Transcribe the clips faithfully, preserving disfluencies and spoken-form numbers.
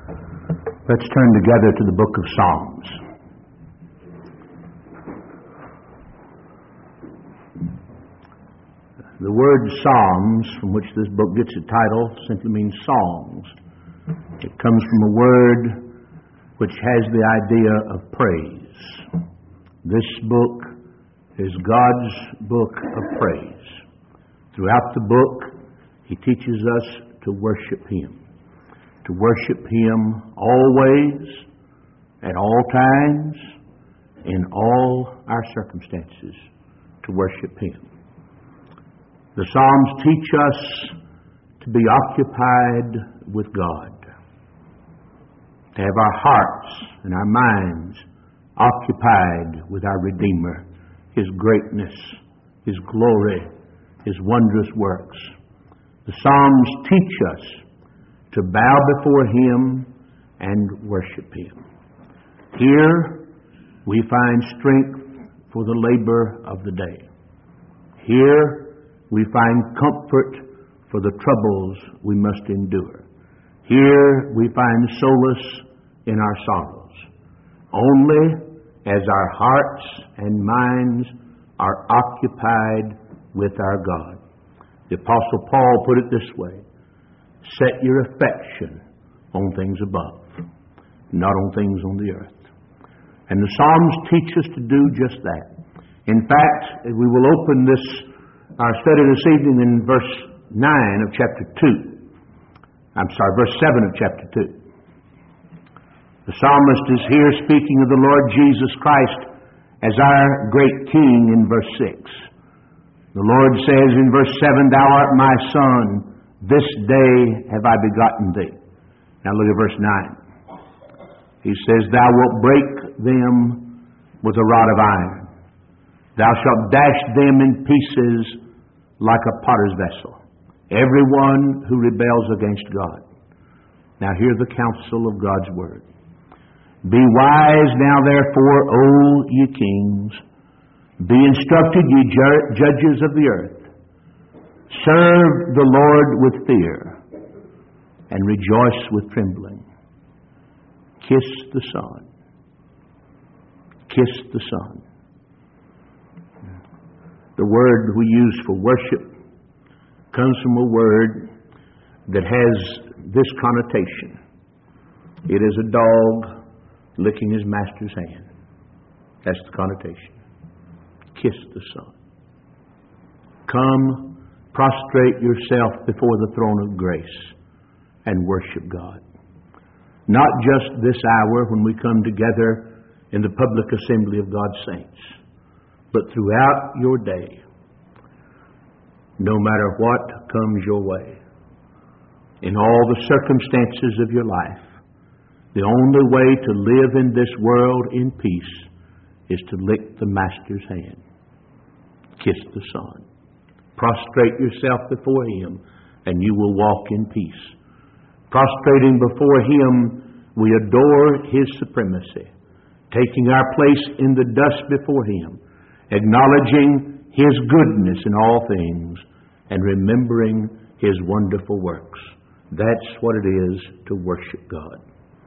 Let's turn together to the book of Psalms. The word Psalms, from which this book gets its title, simply means songs. It comes from a word which has the idea of praise. This book is God's book of praise. Throughout the book, He teaches us to worship Him. To worship Him always, at all times, in all our circumstances. To worship Him. The Psalms teach us to be occupied with God. To have our hearts and our minds occupied with our Redeemer, His greatness, His glory, His wondrous works. The Psalms teach us to bow before Him and worship Him. Here we find strength for the labor of the day. Here we find comfort for the troubles we must endure. Here we find solace in our sorrows. Only as our hearts and minds are occupied with our God. The Apostle Paul put it this way: set your affection on things above, not on things on the earth. And the Psalms teach us to do just that. In fact, we will open this our study this evening in verse nine of chapter two. I'm sorry, verse seven of chapter two. The psalmist is here speaking of the Lord Jesus Christ as our great King in verse six. The Lord says in verse seven, "Thou art my Son, this day have I begotten thee." Now look at verse nine. He says, "Thou wilt break them with a rod of iron. Thou shalt dash them in pieces like a potter's vessel, everyone who rebels against God." Now hear the counsel of God's word. "Be wise now therefore, O ye kings. Be instructed, ye ju- judges of the earth. Serve the Lord with fear, and rejoice with trembling. Kiss the Son. Kiss the Son." The word we use for worship comes from a word that has this connotation. It is a dog licking his master's hand. That's the connotation. Kiss the Son. Come, prostrate yourself before the throne of grace and worship God. Not just this hour when we come together in the public assembly of God's saints, but throughout your day, no matter what comes your way, in all the circumstances of your life, the only way to live in this world in peace is to lick the Master's hand. Kiss the Son. Prostrate yourself before Him, and you will walk in peace. Prostrating before Him, we adore His supremacy, taking our place in the dust before Him, acknowledging His goodness in all things, and remembering His wonderful works. That's what it is to worship God.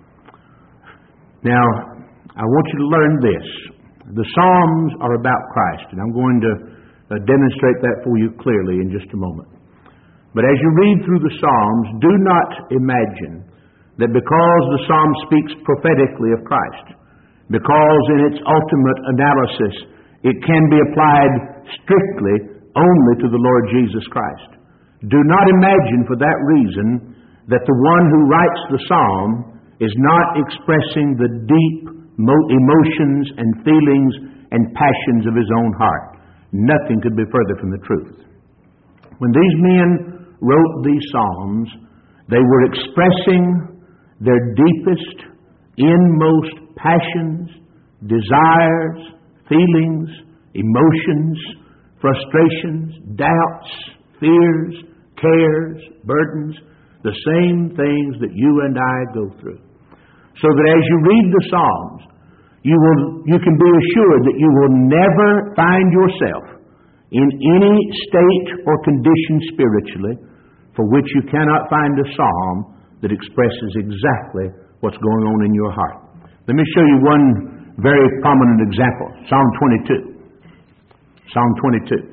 Now, I want you to learn this. The Psalms are about Christ, and I'm going to uh, demonstrate that for you clearly in just a moment. But as you read through the Psalms, do not imagine that because the Psalm speaks prophetically of Christ, because in its ultimate analysis it can be applied strictly only to the Lord Jesus Christ. Do not imagine for that reason that the one who writes the Psalm is not expressing the deep emotions and feelings and passions of his own heart. Nothing could be further from the truth. When these men wrote these Psalms, they were expressing their deepest, inmost passions, desires, feelings, emotions, frustrations, doubts, fears, cares, burdens, the same things that you and I go through. So that as you read the Psalms, you will, you can be assured that you will never find yourself in any state or condition spiritually for which you cannot find a psalm that expresses exactly what's going on in your heart. Let me show you one very prominent example. Psalm twenty-two. Psalm twenty-two.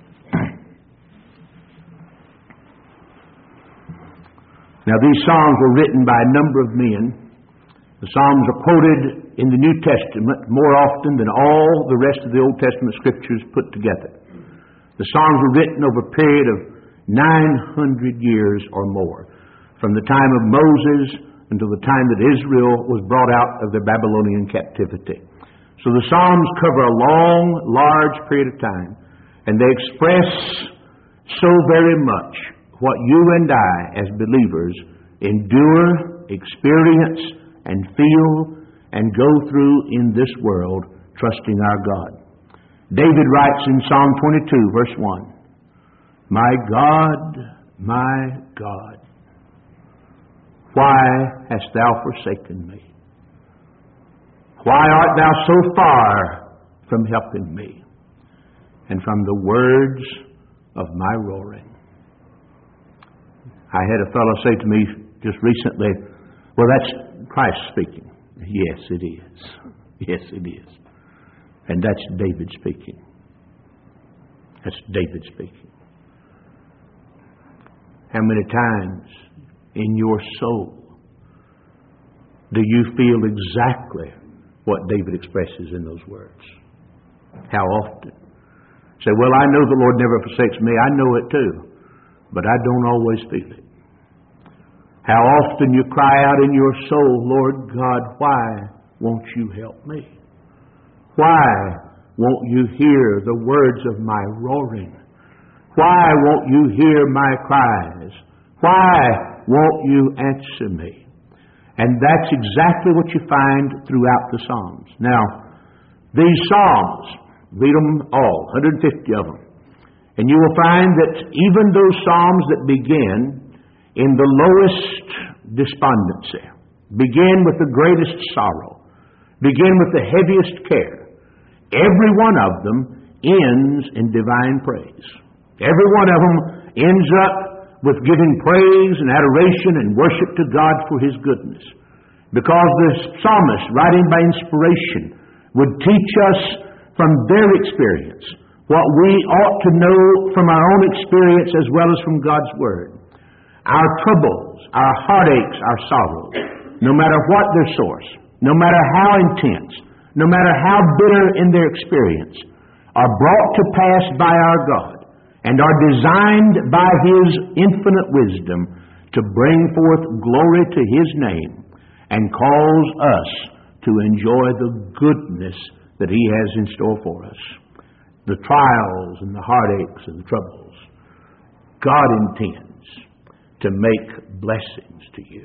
Now, these Psalms were written by a number of men. The Psalms are quoted in the New Testament more often than all the rest of the Old Testament Scriptures put together. The Psalms were written over a period of nine hundred years or more, from the time of Moses until the time that Israel was brought out of their Babylonian captivity. So the Psalms cover a long, large period of time, and they express so very much what you and I, as believers, endure, experience, and feel, and go through in this world, trusting our God. David writes in Psalm twenty-two, verse one, "My God, my God, why hast thou forsaken me? Why art thou so far from helping me, and from the words of my roaring?" I had a fellow say to me just recently, "Well, that's Christ speaking." Yes, it is. Yes, it is. And that's David speaking. That's David speaking. How many times in your soul do you feel exactly what David expresses in those words? How often? Say, "Well, I know the Lord never forsakes me." I know it too, but I don't always feel it. How often you cry out in your soul, "Lord God, why won't you help me? Why won't you hear the words of my roaring? Why won't you hear my cries? Why won't you answer me?" And that's exactly what you find throughout the Psalms. Now, these Psalms, read them all, one hundred fifty of them, and you will find that even those Psalms that begin in the lowest despondency, begin with the greatest sorrow, begin with the heaviest care, every one of them ends in divine praise. Every one of them ends up with giving praise and adoration and worship to God for His goodness. Because the psalmist, writing by inspiration, would teach us from their experience what we ought to know from our own experience as well as from God's Word. Our troubles, our heartaches, our sorrows, no matter what their source, no matter how intense, no matter how bitter in their experience, are brought to pass by our God and are designed by His infinite wisdom to bring forth glory to His name and cause us to enjoy the goodness that He has in store for us. The trials and the heartaches and the troubles, God intends to make blessings to you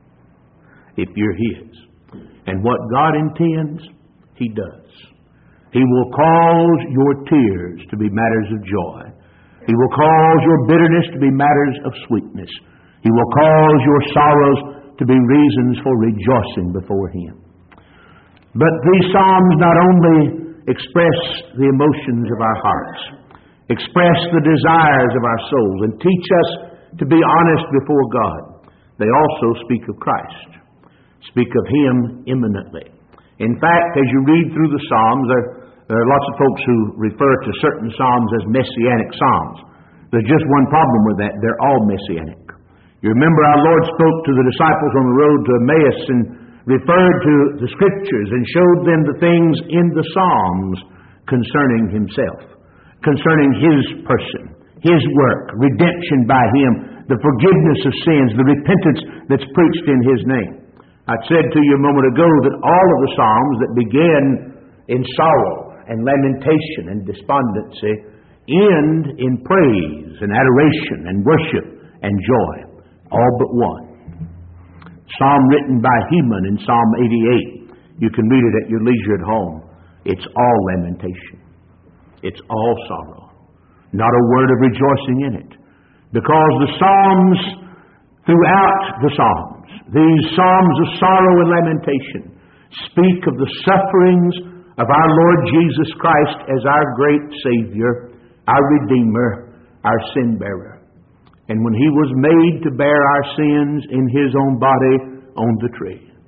if you're His. And what God intends, He does. He will cause your tears to be matters of joy. He will cause your bitterness to be matters of sweetness. He will cause your sorrows to be reasons for rejoicing before Him. But these Psalms not only express the emotions of our hearts, express the desires of our souls, and teach us to be honest before God, they also speak of Christ, speak of Him imminently. In fact, as you read through the Psalms, there, there are lots of folks who refer to certain Psalms as messianic Psalms. There's just one problem with that. They're all messianic. You remember our Lord spoke to the disciples on the road to Emmaus and referred to the Scriptures and showed them the things in the Psalms concerning Himself, concerning His person, His work, redemption by Him, the forgiveness of sins, the repentance that's preached in His name. I said to you a moment ago that all of the Psalms that begin in sorrow and lamentation and despondency end in praise and adoration and worship and joy, all but one. Psalm written by Heman in Psalm eighty-eight. You can read it at your leisure at home. It's all lamentation. It's all sorrow. Not a word of rejoicing in it. Because the Psalms, throughout the Psalms, these Psalms of sorrow and lamentation, speak of the sufferings of our Lord Jesus Christ as our great Savior, our Redeemer, our sin-bearer. And when He was made to bear our sins in His own body on the tree,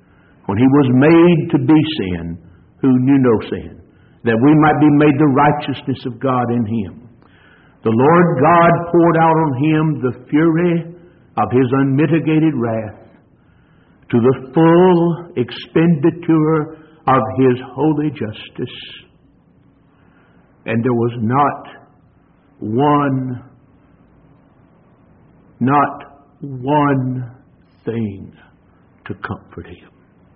when He was made to be sin, who knew no sin, that we might be made the righteousness of God in Him. The Lord God poured out on Him the fury of His unmitigated wrath to the full expenditure of His holy justice. And there was not one, not one thing to comfort Him.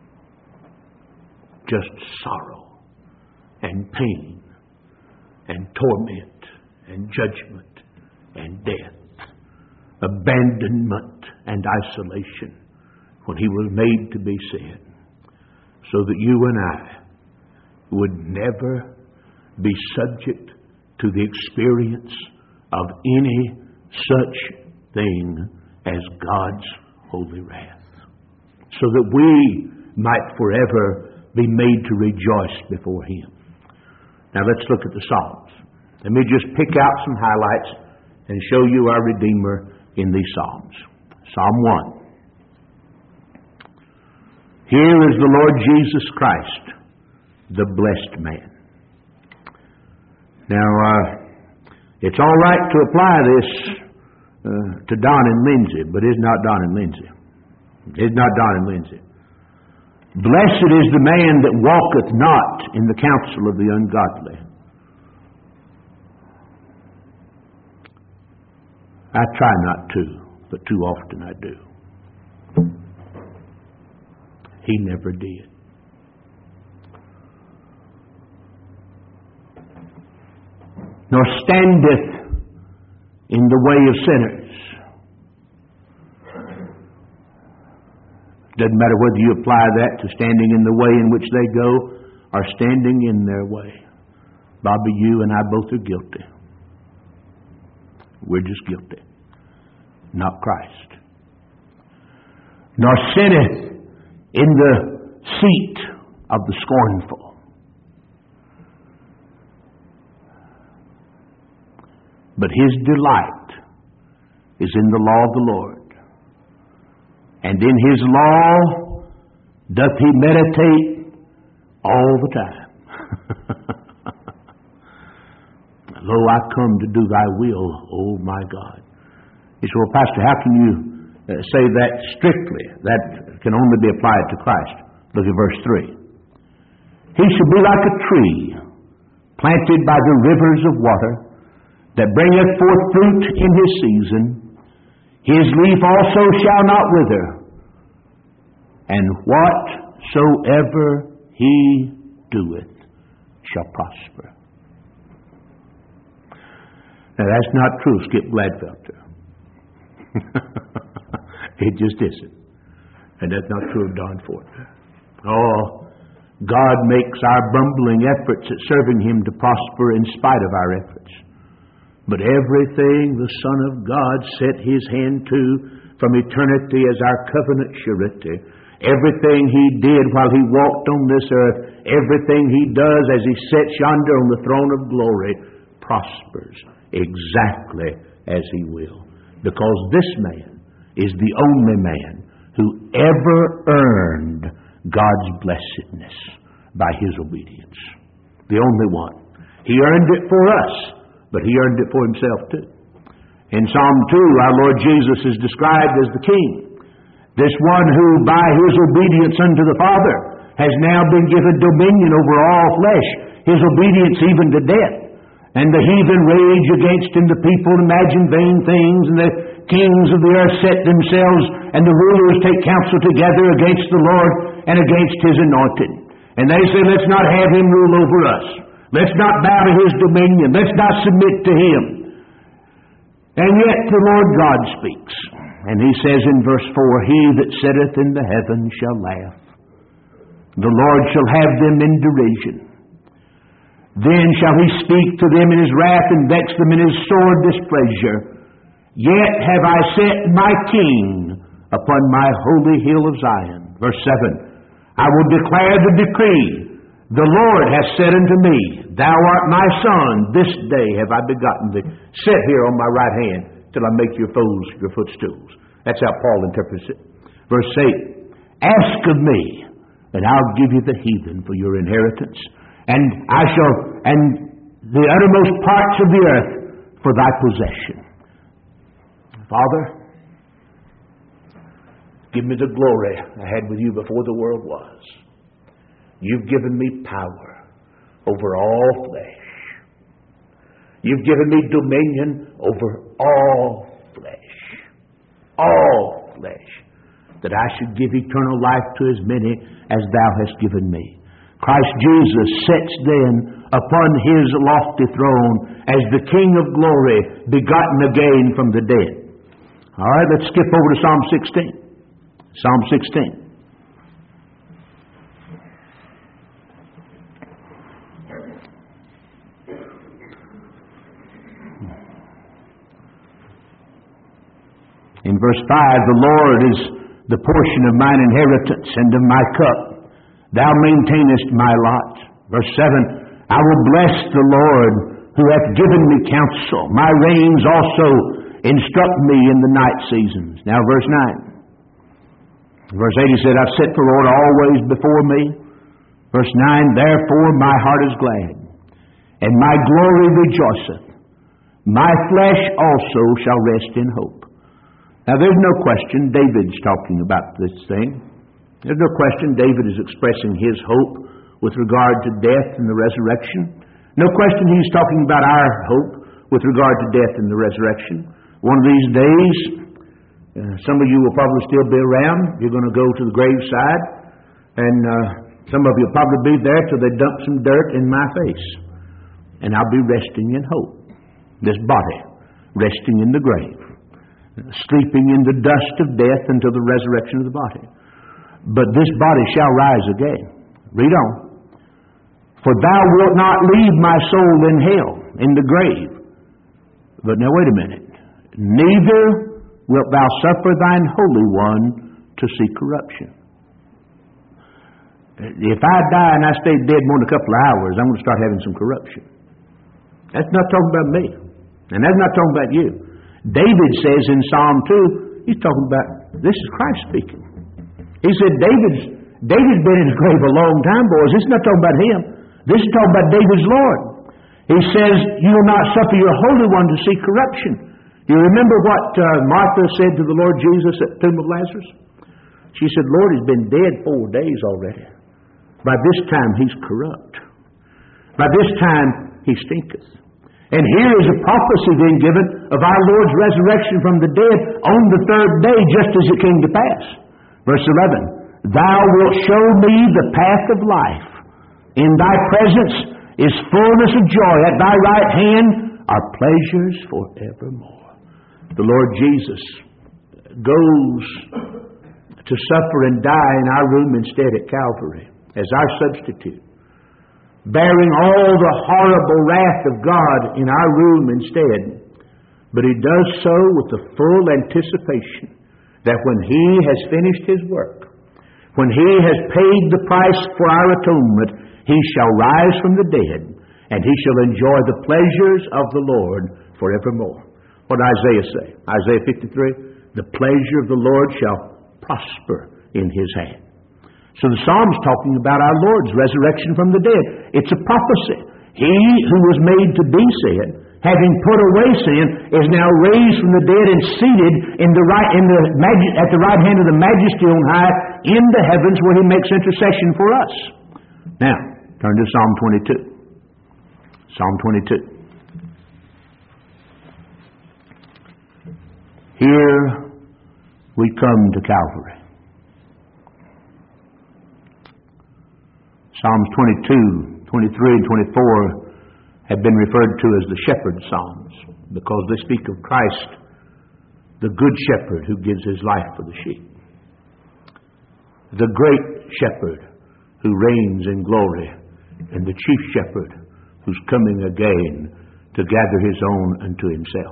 Just sorrow and pain and torment and judgment and death, abandonment and isolation when He was made to be sin, so that you and I would never be subject to the experience of any such thing as God's holy wrath, so that we might forever be made to rejoice before Him. Now let's look at the Psalms. Let me just pick out some highlights and show you our Redeemer in these Psalms. Psalm one. Here is the Lord Jesus Christ, the blessed man. Now, uh, it's all right to apply this uh, to Don and Lindsay, but it's not Don and Lindsay. It's not Don and Lindsay. Blessed is the man that walketh not in the counsel of the ungodly. I try not to, but too often I do. He never did. Nor standeth in the way of sinners. Doesn't matter whether you apply that to standing in the way in which they go or standing in their way. Bobby, you and I both are guilty. We're just guilty, not Christ. Nor sitteth in the seat of the scornful. But his delight is in the law of the Lord. And in his law doth he meditate all the time. Lo, I come to do thy will, O my God. He said, well, Pastor, how can you uh, say that strictly? That can only be applied to Christ. Look at verse three. He shall be like a tree planted by the rivers of water, that bringeth forth fruit in his season. His leaf also shall not wither, and whatsoever he doeth shall prosper. Now that's not true, Skip Gladfelter. It just isn't. And that's not true of Don Fortner. Oh, God makes our bumbling efforts at serving Him to prosper in spite of our efforts. But everything the Son of God set His hand to from eternity as our covenant surety, everything He did while He walked on this earth, everything He does as He sits yonder on the throne of glory, prospers exactly as He will. Because this man is the only man who ever earned God's blessedness by his obedience. The only one. He earned it for us, but he earned it for himself too. In Psalm two, our Lord Jesus is described as the King. This one who by his obedience unto the Father has now been given dominion over all flesh, his obedience even to death. And the heathen rage against him, the people imagine vain things, and the kings of the earth set themselves, and the rulers take counsel together against the Lord and against His anointed. And they say, let's not have Him rule over us. Let's not bow to His dominion. Let's not submit to Him. And yet the Lord God speaks. And He says in verse four, He that sitteth in the heavens shall laugh. The Lord shall have them in derision. Then shall He speak to them in His wrath and vex them in His sore displeasure. Yet have I set my King upon my holy hill of Zion. Verse seven. I will declare the decree. The Lord hath said unto me, Thou art my son, this day have I begotten thee. Sit here on my right hand till I make your foes your footstools. That's how Paul interprets it. Verse eight. Ask of me, and I'll give you the heathen for your inheritance, and I shall, and the uttermost parts of the earth for thy possession. Father, give me the glory I had with you before the world was. You've given me power over all flesh. You've given me dominion over all flesh. All flesh. That I should give eternal life to as many as thou hast given me. Christ Jesus sits then upon his lofty throne as the King of glory, begotten again from the dead. All right, let's skip over to Psalm sixteen. Psalm sixteen. In verse five, the Lord is the portion of mine inheritance and of my cup. Thou maintainest my lot. Verse seven, I will bless the Lord who hath given me counsel. My reins also instruct me in the night seasons. Now verse nine. Verse eight, he said, I've set the Lord always before me. Verse nine, therefore my heart is glad, and my glory rejoiceth. My flesh also shall rest in hope. Now there's no question David's talking about this thing. There's no question David is expressing his hope with regard to death and the resurrection. No question he's talking about our hope with regard to death and the resurrection. One of these days, uh, some of you will probably still be around. You're going to go to the graveside, and uh, some of you will probably be there till they dump some dirt in my face. And I'll be resting in hope. This body resting in the grave, sleeping in the dust of death until the resurrection of the body. But this body shall rise again. Read on. For thou wilt not leave my soul in hell, in the grave. But now wait a minute. Neither wilt thou suffer thine Holy One to see corruption. If I die and I stay dead more than a couple of hours, I'm going to start having some corruption. That's not talking about me. And that's not talking about you. David says in Psalm two, he's talking about, this is Christ speaking. He said, David's, David's been in his grave a long time, boys. This is not talking about him. This is talking about David's Lord. He says, you will not suffer your Holy One to see corruption. You remember what uh, Martha said to the Lord Jesus at the tomb of Lazarus? She said, Lord, he's been dead four days already. By this time he's corrupt. By this time he stinketh. And here is a prophecy then given of our Lord's resurrection from the dead on the third day, just as it came to pass. Verse eleven, thou wilt show me the path of life. In thy presence is fullness of joy. At thy right hand are pleasures forevermore. The Lord Jesus goes to suffer and die in our room instead at Calvary as our substitute, bearing all the horrible wrath of God in our room instead. But he does so with the full anticipation that when he has finished his work, when he has paid the price for our atonement, he shall rise from the dead, and he shall enjoy the pleasures of the Lord forevermore. What did Isaiah say? Isaiah fifty-three, the pleasure of the Lord shall prosper in his hand. So the Psalm's talking about our Lord's resurrection from the dead. It's a prophecy. He who was made to be sin, having put away sin, is now raised from the dead and seated in the right, in the magi- at the right hand of the Majesty on high in the heavens, where he makes intercession for us. Now, turn to Psalm twenty-two. Psalm twenty-two. Here we come to Calvary. Psalms twenty-two, twenty-three, and twenty-four have been referred to as the shepherd psalms because they speak of Christ, the good shepherd who gives his life for the sheep. The great shepherd who reigns in glory, and the chief shepherd who's coming again to gather his own unto himself.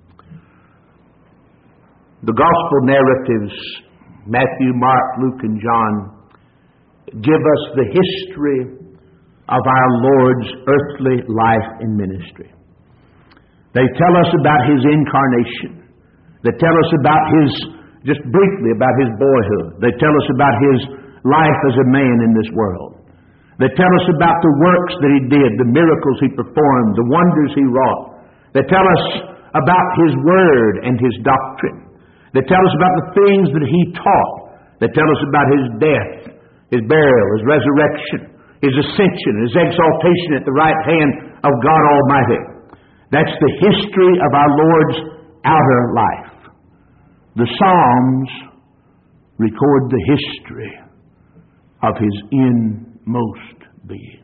The gospel narratives, Matthew, Mark, Luke, and John, give us the history of our Lord's earthly life and ministry. They tell us about his incarnation. They tell us about his, just briefly, about his boyhood. They tell us about his life as a man in this world. They tell us about the works that He did, the miracles He performed, the wonders He wrought. They tell us about His Word and His doctrine. They tell us about the things that He taught. They tell us about His death, His burial, His resurrection, His ascension, His exaltation at the right hand of God Almighty. That's the history of our Lord's outer life. The Psalms record the history of His inmost being.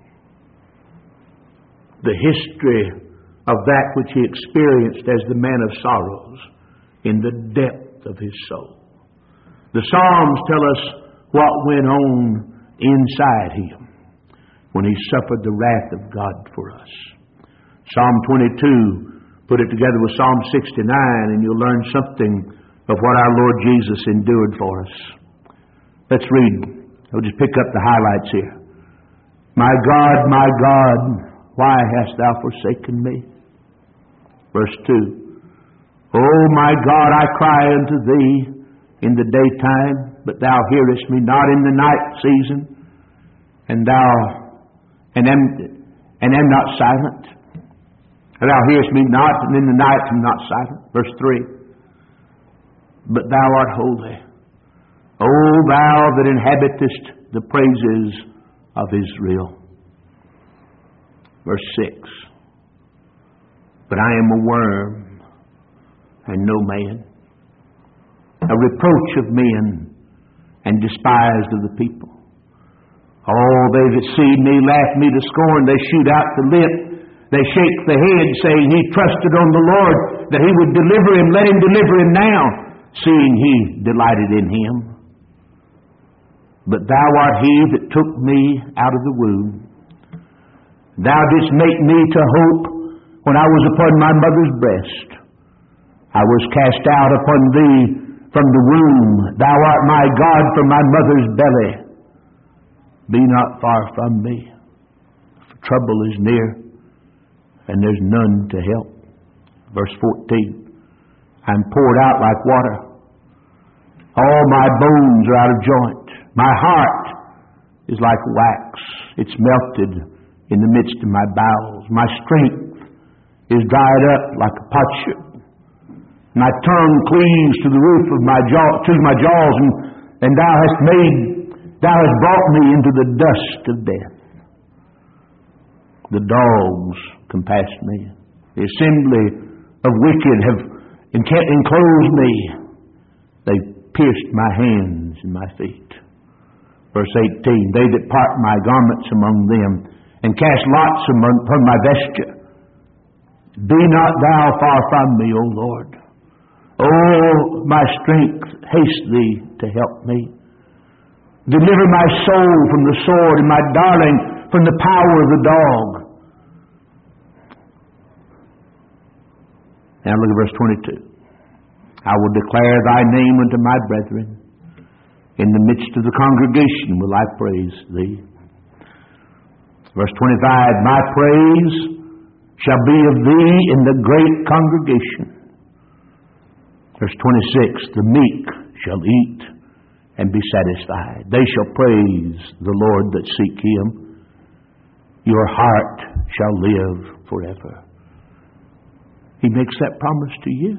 The history of that which He experienced as the man of sorrows in the depth of His soul. The Psalms tell us what went on inside Him when He suffered the wrath of God for us. Psalm twenty-two, put it together with Psalm sixty-nine, and you'll learn something of what our Lord Jesus endured for us. Let's read. I'll just pick up the highlights here. My God, my God, why hast Thou forsaken me? Verse two. Oh my God, I cry unto Thee in the daytime, but Thou hearest me not, in the night season, and Thou and am, and am not silent. And Thou hearest me not, and in the night am not silent. Verse three. But Thou art holy, O Thou that inhabitest the praises of Israel. Verse six. But I am a worm and no man, a reproach of men and despised of the people. All they that see me laugh me to scorn. They shoot out the lip. They shake the head, saying, He trusted on the Lord, that He would deliver him. Let Him deliver him now, seeing He delighted in him. But Thou art He that took me out of the womb. Thou didst make me to hope when I was upon my mother's breast. I was cast out upon Thee from the womb. Thou art my God from my mother's belly. Be not far from me, for trouble is near, and there's none to help. Verse fourteen. I'm poured out like water. All my bones are out of joint. My heart is like wax. It's melted in the midst of my bowels. My strength is dried up like a potsherd. My tongue cleaves to the roof of my jaw, to my jaws, and, and thou hast made, thou hast brought me into the dust of death. The dogs compassed me. The assembly of wicked have enclosed me. They pierced my hands and my feet. Verse eighteen. They that part my garments among them, and cast lots among, upon my vesture. Be not thou far from me, O Lord. O my strength, haste Thee to help me. Deliver my soul from the sword, and my darling from the power of the dog. Now look at verse twenty-two. I will declare Thy name unto my brethren. In the midst of the congregation will I praise Thee. Verse twenty-five. My praise shall be of Thee in the great congregation. Verse twenty-six. The meek shall eat and be satisfied. They shall praise the Lord that seek Him. Your heart shall live forever. He makes that promise to you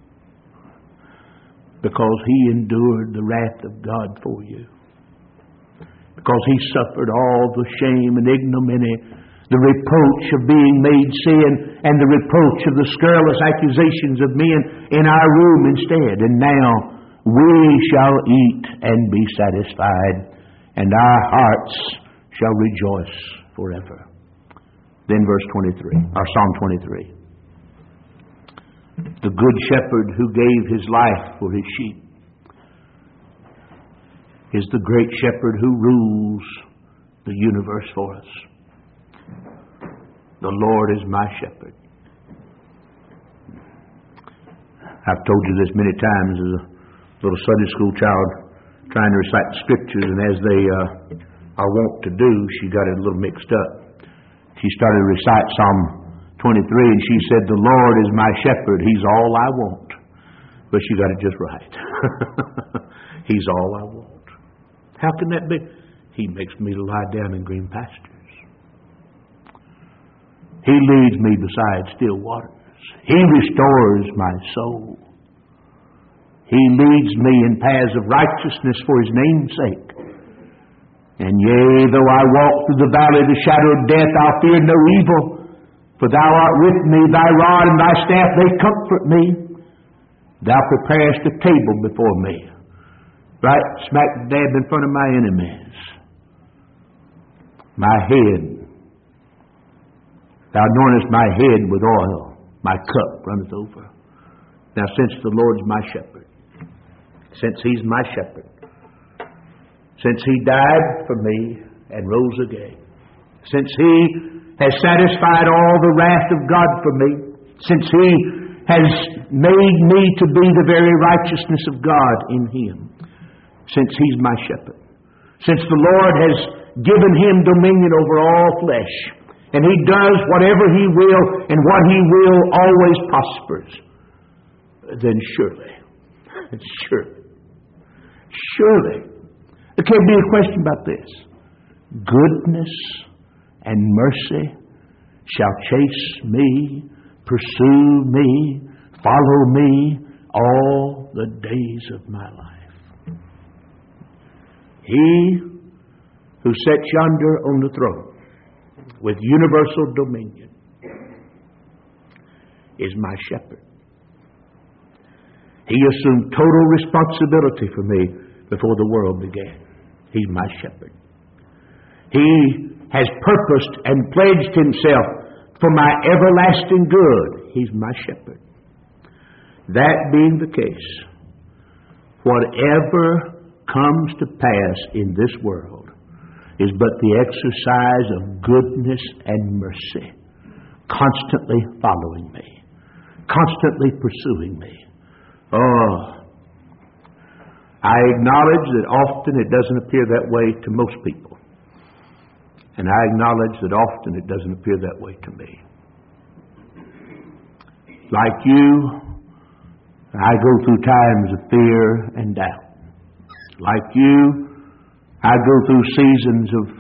because He endured the wrath of God for you. Because He suffered all the shame and ignominy, the reproach of being made sin, and the reproach of the scurrilous accusations of men in our room instead. And now we shall eat and be satisfied, and our hearts shall rejoice forever. Then verse twenty-three, or Psalm twenty-three. The good shepherd who gave His life for His sheep is the great shepherd who rules the universe for us. The Lord is my shepherd. I've told you this many times as a little Sunday school child trying to recite the scriptures, and as they uh, are wont to do, she got it a little mixed up. She started to recite Psalm twenty-three, and she said, the Lord is my shepherd, He's all I want. But she got it just right. He's all I want. How can that be? He makes me to lie down in green pastures. He leads me beside still waters. He restores my soul. He leads me in paths of righteousness for His name's sake. And yea, though I walk through the valley of the shadow of death, I'll fear no evil. For Thou art with me, Thy rod and Thy staff, they comfort me. Thou preparest a table before me, right smack dab in front of my enemies. My head, Thou anointest my head with oil, my cup runneth over. Now, since the Lord's my shepherd, since He's my shepherd, since He died for me and rose again, since He has satisfied all the wrath of God for me, since He has made me to be the very righteousness of God in Him, since He's my shepherd, since the Lord has given Him dominion over all flesh, and He does whatever He will, and what He will always prospers, then surely, surely, surely, there can't be a question about this. Goodness and mercy shall chase me, pursue me, follow me all the days of my life. He who sits yonder on the throne with universal dominion is my shepherd. He assumed total responsibility for me before the world began. He's my shepherd. He has purposed and pledged Himself for my everlasting good. He's my shepherd. That being the case, whatever comes to pass in this world is but the exercise of goodness and mercy, constantly following me, constantly pursuing me. Oh, I acknowledge that often it doesn't appear that way to most people. And I acknowledge that often it doesn't appear that way to me. Like you, I go through times of fear and doubt. Like you, I go through seasons of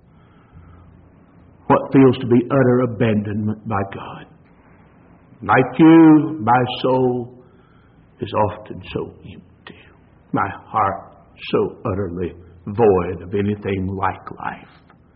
what feels to be utter abandonment by God. Like you, my soul is often so empty. My heart so utterly void of anything like life.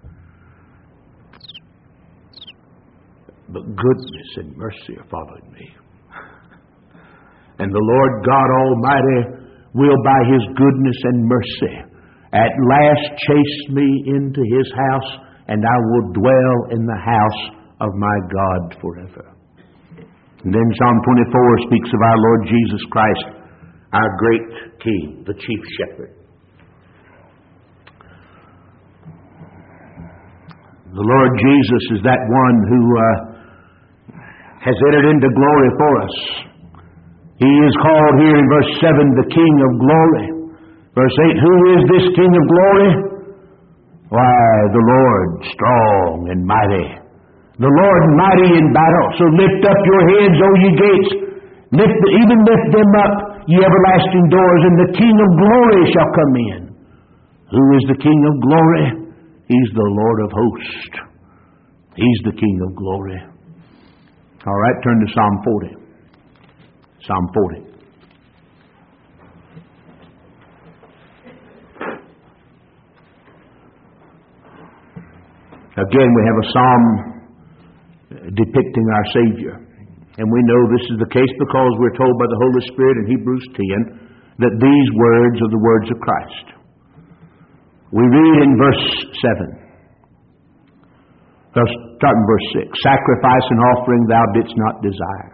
But goodness and mercy are following me. And the Lord God Almighty will by His goodness and mercy at last chase me into His house, and I will dwell in the house of my God forever. And then Psalm twenty-four speaks of our Lord Jesus Christ, our great King, the chief shepherd. The Lord Jesus is that one who uh, has entered into glory for us. He is called here in verse seven the King of glory. Verse eight, who is this King of glory? Why, the Lord strong and mighty. The Lord mighty in battle. So lift up your heads, O ye gates. Lift, even lift them up, ye everlasting doors, and the King of glory shall come in. Who is the King of glory? He's the Lord of hosts. He's the King of glory. All right, turn to Psalm forty. Psalm forty. Again, we have a psalm depicting our Savior. And we know this is the case because we're told by the Holy Spirit in Hebrews ten that these words are the words of Christ. We read in verse seven. Let's start in verse six. Sacrifice and offering thou didst not desire.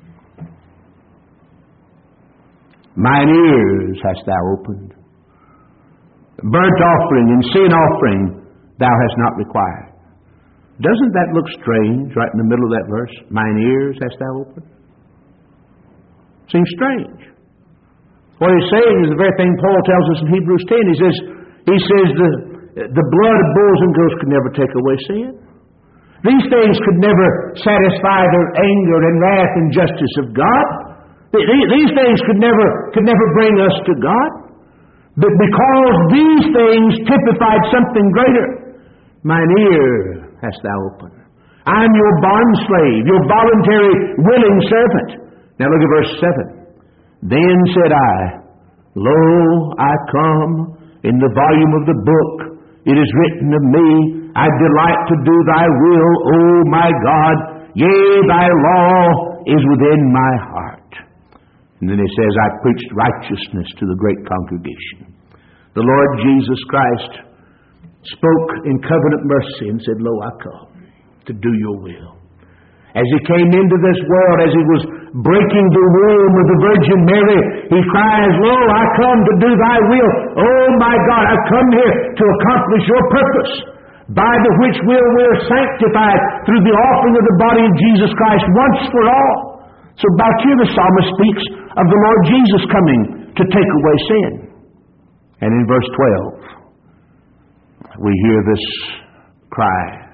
Mine ears hast thou opened. Burnt offering and sin offering thou hast not required. Doesn't that look strange right in the middle of that verse? Mine ears hast thou opened? Seems strange. What he's saying is the very thing Paul tells us in Hebrews ten. He says, he says the, the blood of bulls and goats could never take away sin. These things could never satisfy the anger and wrath and justice of God. These things could never, could never bring us to God. But because these things typified something greater, mine ear hast thou opened. I am your bondslave, your voluntary willing servant. Now look at verse seven. Then said I, Lo, I come. In the volume of the book it is written of me, I delight to do thy will, O my God. Yea, thy law is within my heart. And then he says, I preached righteousness to the great congregation. The Lord Jesus Christ spoke in covenant mercy and said, Lo, I come to do your will. As he came into this world, as he was breaking the womb of the Virgin Mary, he cries, Lo, I come to do thy will. Oh my God, I've come here to accomplish your purpose, by the which will we're sanctified through the offering of the body of Jesus Christ once for all. So back here the psalmist speaks of the Lord Jesus coming to take away sin. And in verse twelve, we hear this cry.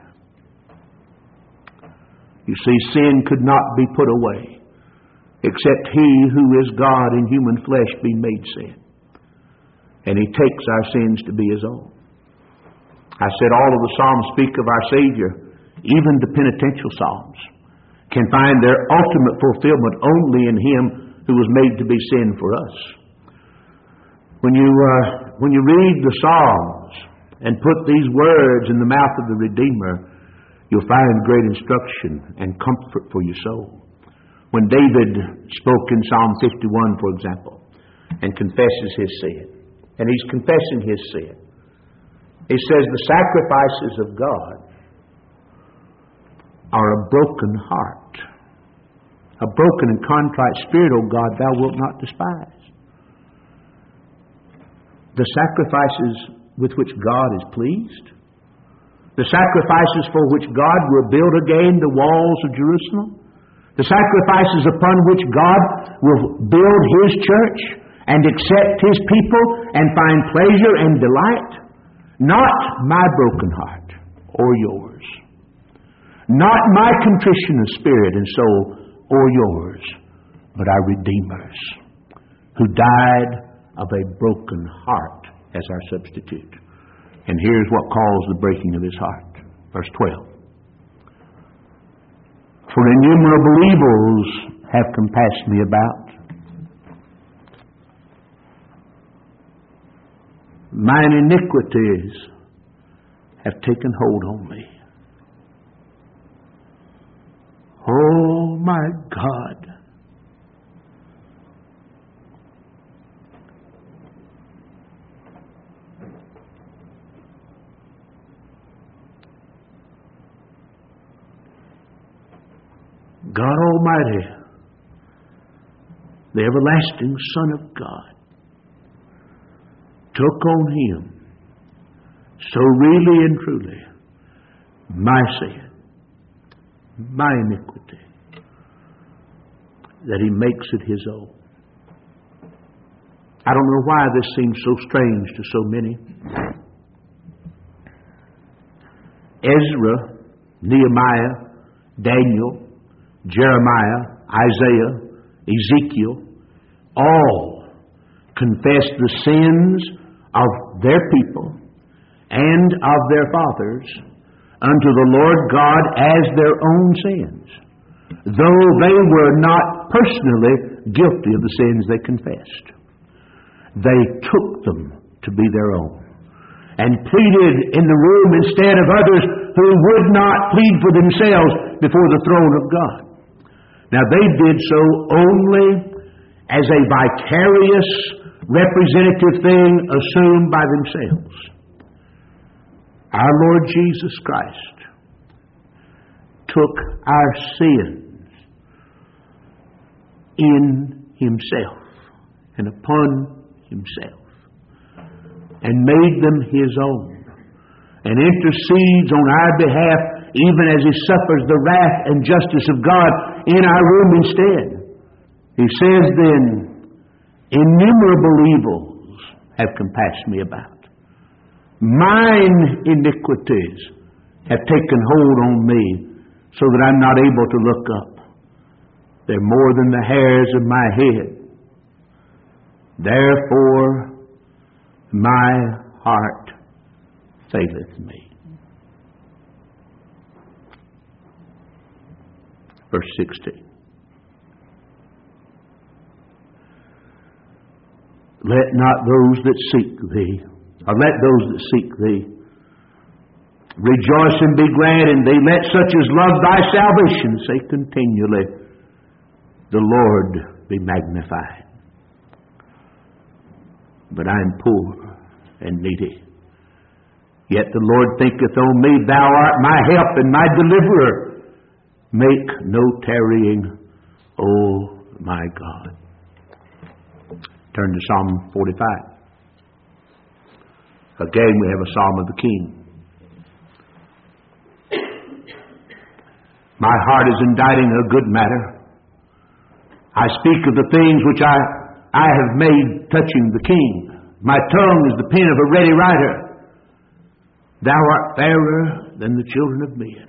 You see, sin could not be put away except He who is God in human flesh be made sin. And He takes our sins to be His own. I said all of the Psalms speak of our Savior. Even the penitential Psalms can find their ultimate fulfillment only in Him who was made to be sin for us. When you, uh, when you read the Psalms and put these words in the mouth of the Redeemer, you'll find great instruction and comfort for your soul. When David spoke in Psalm fifty-one, for example, and confesses his sin, and he's confessing his sin, he says, the sacrifices of God are a broken heart. A broken and contrite spirit, O God, thou wilt not despise. The sacrifices with which God is pleased, the sacrifices for which God will build again the walls of Jerusalem, the sacrifices upon which God will build His church and accept His people and find pleasure and delight. Not my broken heart or yours. Not my contrition of spirit and soul or yours, but our Redeemer's, who died of a broken heart as our substitute. And here's what caused the breaking of His heart. Verse twelve. For innumerable evils have compassed me about. Mine iniquities have taken hold on me. Oh my God. God Almighty, the everlasting Son of God, took on Him so really and truly my sin, my iniquity, that He makes it His own. I don't know why this seems so strange to so many. Ezra, Nehemiah, Daniel, Jeremiah, Isaiah, Ezekiel, all confessed the sins of their people and of their fathers unto the Lord God as their own sins, though they were not personally guilty of the sins they confessed. They took them to be their own and pleaded in the room instead of others who would not plead for themselves before the throne of God. Now they did so only as a vicarious representative thing assumed by themselves. Our Lord Jesus Christ took our sins in Himself and upon Himself and made them His own and intercedes on our behalf even as He suffers the wrath and justice of God in our room instead. He says then, innumerable evils have compassed me about. Mine iniquities have taken hold on me so that I'm not able to look up. They're more than the hairs of my head. Therefore my heart faileth me. Verse sixteen. Let not those that seek thee, or let those that seek thee, rejoice and be glad in thee. Let such as love thy salvation say continually, the Lord be magnified. But I am poor and needy. Yet the Lord thinketh on me. Thou art my help and my deliverer. Make no tarrying, O my God. Turn to Psalm forty-five. Again we have a psalm of the King. My heart is inditing a good matter. I speak of the things which I, I have made touching the King. My tongue is the pen of a ready writer. Thou art fairer than the children of men.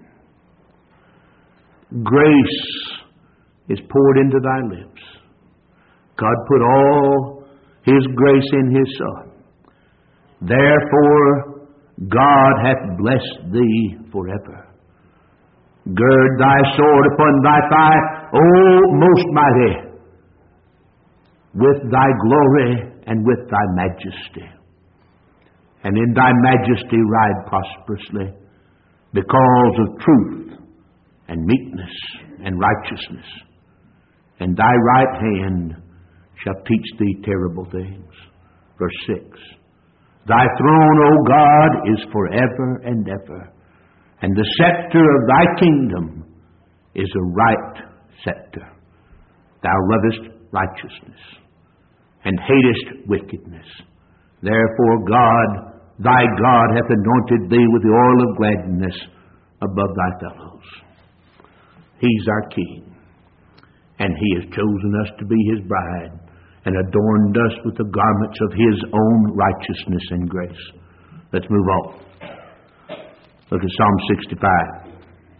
Grace is poured into thy lips. God put all His grace in His Son. Therefore God hath blessed thee forever. Gird thy sword upon thy thigh, O most mighty, with thy glory and with thy majesty. And in thy majesty ride prosperously, because of truth and meekness and righteousness. And thy right hand shall teach thee terrible things. Verse six. Thy throne, O God, is forever and ever, and the scepter of thy kingdom is a right scepter. Thou lovest righteousness and hatest wickedness. Therefore God, thy God, hath anointed thee with the oil of gladness above thy fellows. He's our King, and He has chosen us to be His bride and adorned us with the garments of His own righteousness and grace. Let's move on. Look at Psalm sixty-five.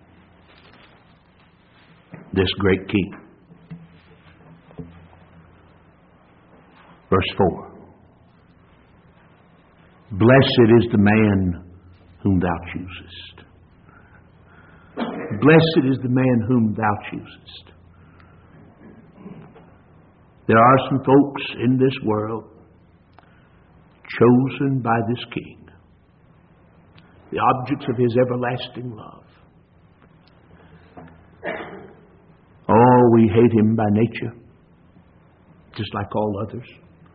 This great King. Verse four. Blessed is the man whom thou choosest. Blessed is the man whom thou choosest. There are some folks in this world chosen by this King, the objects of His everlasting love. Oh, we hate Him by nature, just like all others.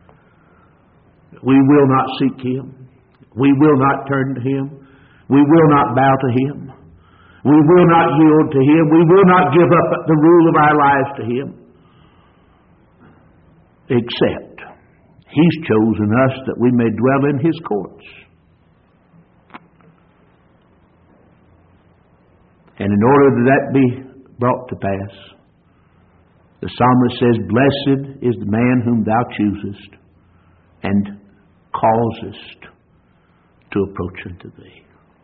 We will not seek Him. We will not turn to Him. We will not bow to Him. We will not yield to Him. We will not give up the rule of our lives to Him. Except He's chosen us that we may dwell in His courts. And in order that that be brought to pass, the psalmist says, blessed is the man whom thou choosest and causest to approach unto thee.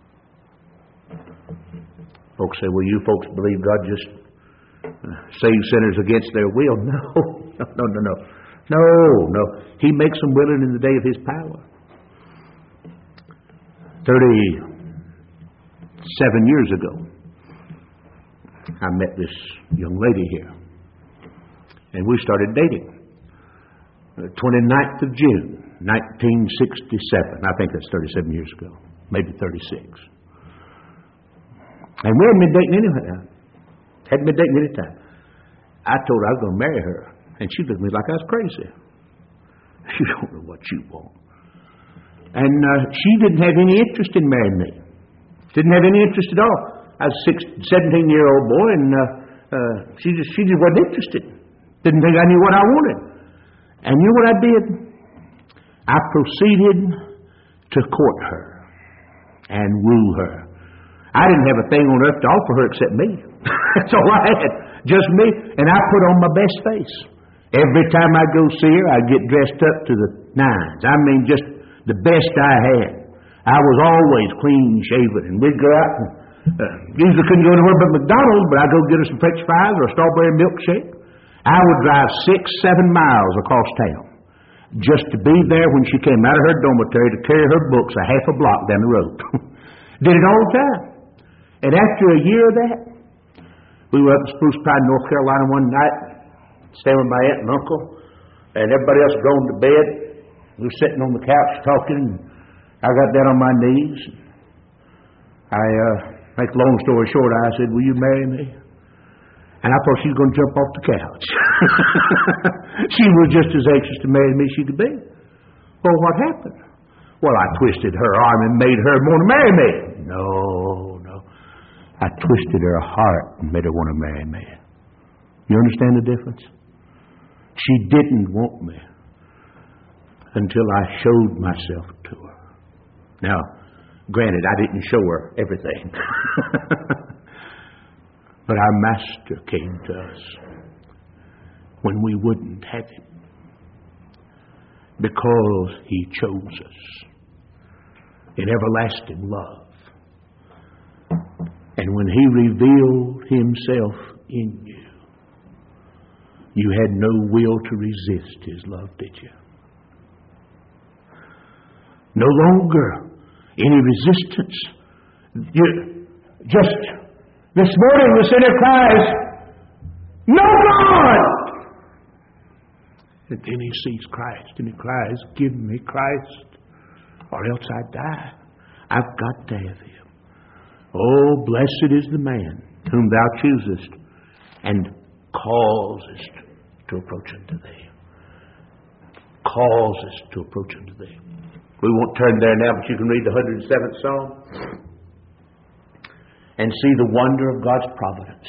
Folks say, well, you folks believe God just uh, saves sinners against their will. No, no, no, no, no. No, no. He makes them willing in the day of His power. Thirty-seven years ago, I met this young lady here, and we started dating. The twenty-ninth of June, nineteen sixty-seven. I think that's thirty-seven years ago, maybe thirty-six. And we hadn't been dating anyhow. Hadn't been dating any time. I told her I was going to marry her, and she looked at me like I was crazy. You don't know what you want. And uh, she didn't have any interest in marrying me. Didn't have any interest at all. I was a seventeen-year-old boy, and uh, uh, she just she just wasn't interested. Didn't think I knew what I wanted. And you know what I did? I proceeded to court her and woo her. I didn't have a thing on earth to offer her except me. That's all I had, just me. And I put on my best face. Every time I go see her, I get dressed up to the nines. I mean, just the best I had. I was always clean shaven, and we'd go out and uh, usually couldn't go anywhere but McDonald's, but I'd go get her some French fries or a strawberry milkshake. I would drive six, seven miles across town. just to be there when she came out of her dormitory to carry her books a half a block down the road. Did it all the time. And after a year of that, we were up in Spruce Pine, North Carolina one night, staying with my aunt and uncle, and everybody else gone to bed. We were sitting on the couch talking, and I got down on my knees. I, uh, make a long story short, I said, will you marry me? And I thought she was going to jump off the couch. She was just as anxious to marry me as she could be. Well, what happened? Well, I twisted her arm and made her want to marry me. No, no. I twisted her heart and made her want to marry me. You understand the difference? She didn't want me until I showed myself to her. Now, granted, I didn't show her everything. But our Master came to us when we wouldn't have Him, because He chose us in everlasting love. And when He revealed Himself in you, you had no will to resist His love, did you? No longer any resistance. You just... This morning the sinner cries, no God! And then he sees Christ and he cries, give me Christ, or else I die. I've got to have Him. Oh, blessed is the man whom thou choosest and causest to approach unto thee. Causest to approach unto thee. We won't turn there now, but you can read the one hundred seventh Psalm and see the wonder of God's providence.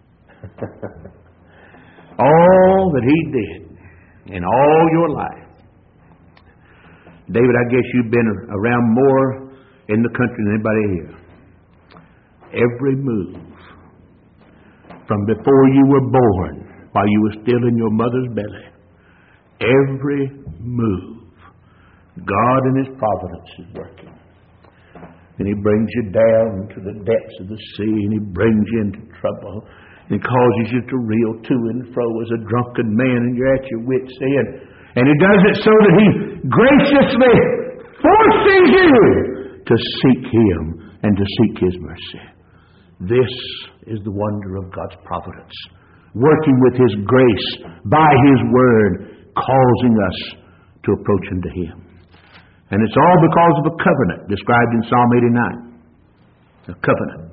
All that He did in all your life. David, I guess you've been around more in the country than anybody here. Every move, from before you were born, while you were still in your mother's belly, every move, God in His providence is working. And He brings you down to the depths of the sea, and He brings you into trouble, and He causes you to reel to and fro as a drunken man, and you're at your wits' end. And He does it so that He graciously forces you to seek Him and to seek His mercy. This is the wonder of God's providence, working with His grace by His word, causing us to approach unto Him. And it's all because of a covenant described in Psalm eighty-nine. A covenant.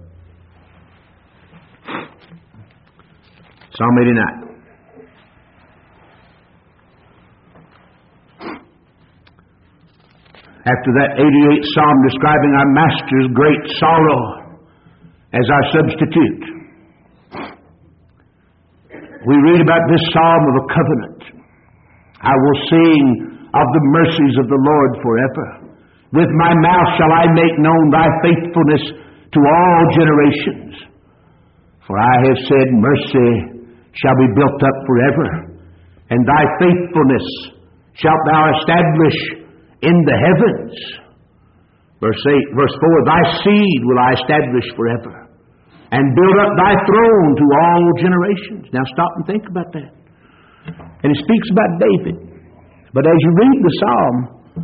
Psalm eighty-nine. After that eighty-eighth Psalm describing our Master's great sorrow as our substitute, we read about this Psalm of a covenant. I will sing of the mercies of the Lord forever. With my mouth shall I make known thy faithfulness to all generations. For I have said, mercy shall be built up forever, and thy faithfulness shalt thou establish in the heavens. Verse eight, verse four, thy seed will I establish forever, and build up thy throne to all generations. Now stop and think about that. And it speaks about David. But as you read the Psalm,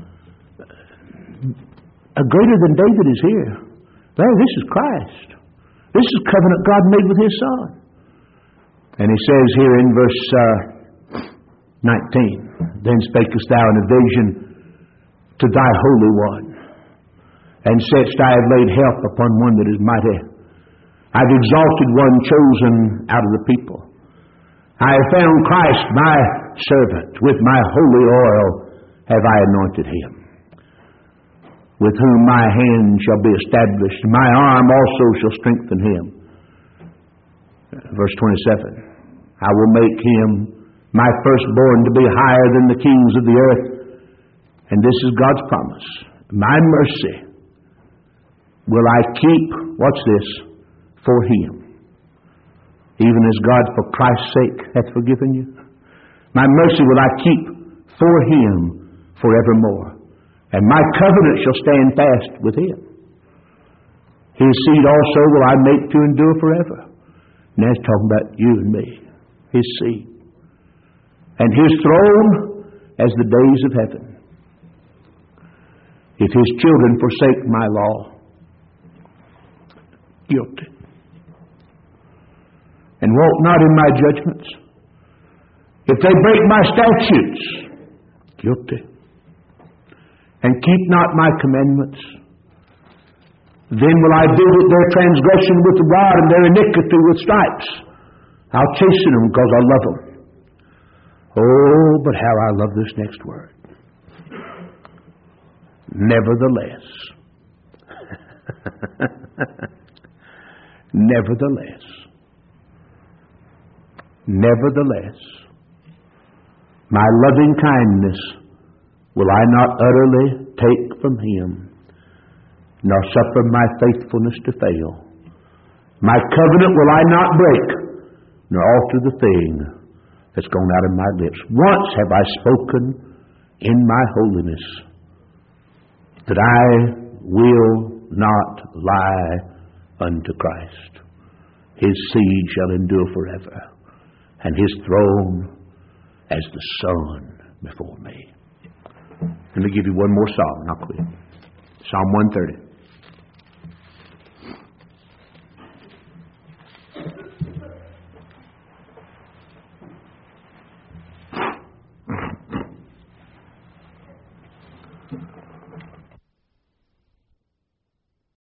a greater than David is here. Well, this is Christ. This is covenant God made with His Son. And He says here in verse uh, nineteen, then spakest thou in a vision to thy Holy One, and saidst, I have laid help upon one that is mighty. I have exalted one chosen out of the people. I have found Christ my servant. With my holy oil have I anointed Him, with whom my hand shall be established. My arm also shall strengthen Him. Verse twenty-seven, I will make Him my firstborn to be higher than the kings of the earth. And this is God's promise. My mercy will I keep, watch this, for Him, even as God for Christ's sake hath forgiven you. My mercy will I keep for Him forevermore, and my covenant shall stand fast with Him. His seed also will I make to endure forever. And that's talking about you and me, His seed. And His throne as the days of heaven. If his children forsake my law, guilty. And walk not in my judgments, if they break my statutes, guilty. And keep not my commandments, then will I visit their transgression with the rod and their iniquity with stripes. I'll chasten them because I love them. Oh, but how I love this next word. Nevertheless. Nevertheless. Nevertheless. My loving kindness will I not utterly take from him, nor suffer my faithfulness to fail. My covenant will I not break, nor alter the thing that's gone out of my lips. Once have I spoken in my holiness, that I will not lie unto Christ. His seed shall endure forever, and his throne as the sun before me. Let me give you one more song, and I'll quit. Psalm one thirty.